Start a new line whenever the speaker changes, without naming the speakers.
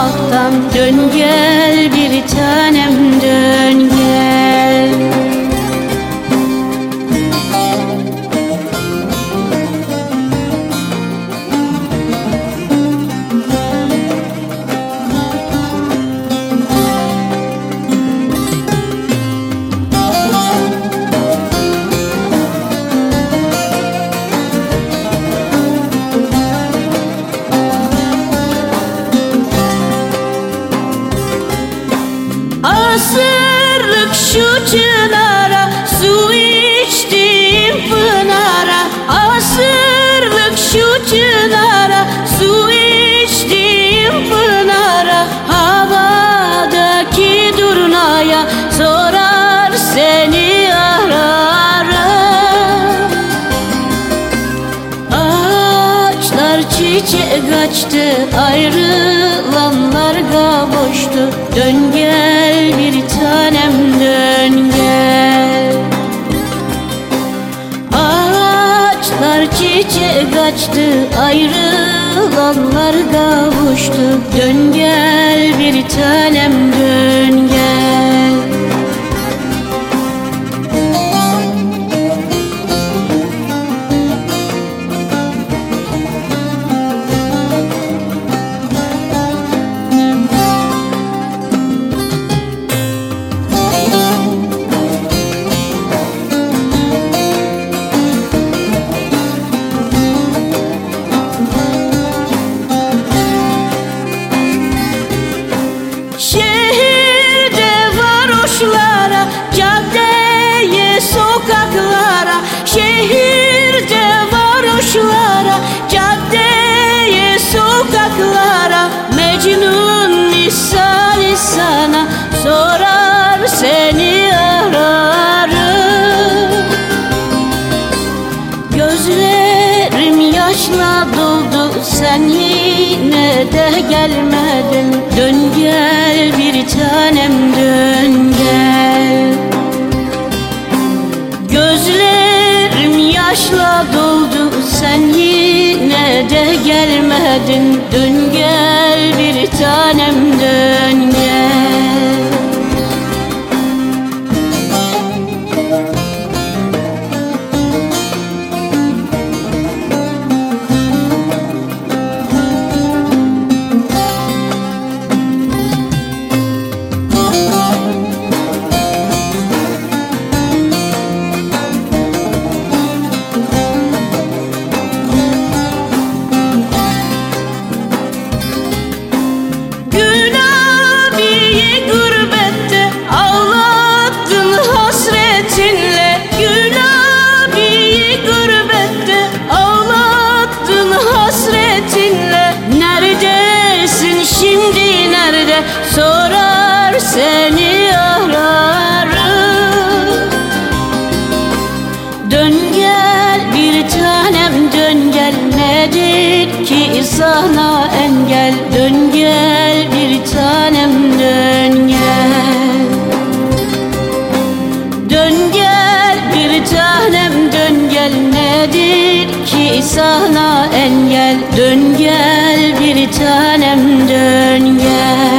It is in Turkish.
yaşamaktan. Dön gel bir tanem, dön gel. Asırlık şu çınara, su içtim pınara. Asırlık şu çınara, su içtim pınara. Havadaki durnaya sorar seni ararım. Ağaçlar çiçek açtı, ayrılanlar kavuştu. Dön gel bir tanem, dön gel. Ağaçlar çiçek açtı, ayrılanlar kavuştu. Dön gel bir tanem, dön gel. Şehirde varoşlara, caddeye, sokaklara. Şehirde varoşlara, caddeye, sokaklara. Mecnun misali sana sorar seni ararım. Gözlerim yaşla doldu, sen yine de gelmedin. Dön gel bir tanem, dön gel. Gözlerim yaşla doldu, sen yine de gelmedin. Dön gel bir tanem, dön gel. Şimdi nerede sorar seni ararım. Dön gel bir tanem, dön gel. Nedir ki sana engel? Dön gel bir tanem, dön gel. Dön gel bir tanem, dön gel. Nedir ki sana engel? Dön gel bir tanem, dön gel.